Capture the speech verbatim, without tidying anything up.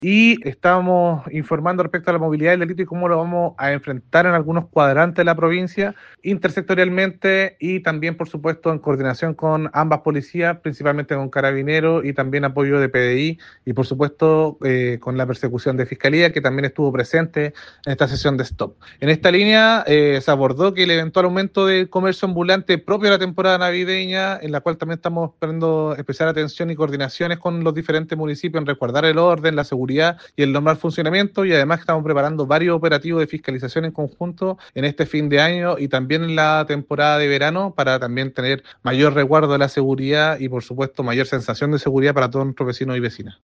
y estamos informando respecto a la movilidad del delito y cómo lo vamos a enfrentar en algunos cuadrantes de la provincia, intersectorialmente y también, por supuesto, en coordinación con ambas policías, principalmente con Carabineros y también apoyo de P D I y, por supuesto, eh, con la persecución de Fiscalía, que también estuvo presente en esta sesión de stop. En esta línea eh, se abordó que el eventual aumento del comercio ambulante propio de la temporada navideña, en la cual también estamos esperando especial atención y coordinaciones con los diferentes municipios en resguardar el orden, la seguridad y el normal funcionamiento, y además estamos preparando varios operativos de fiscalización en conjunto en este fin de año y también en la temporada de verano para también tener mayor resguardo de la seguridad y, por supuesto, mayor sensación de seguridad para todos nuestros vecinos y vecinas.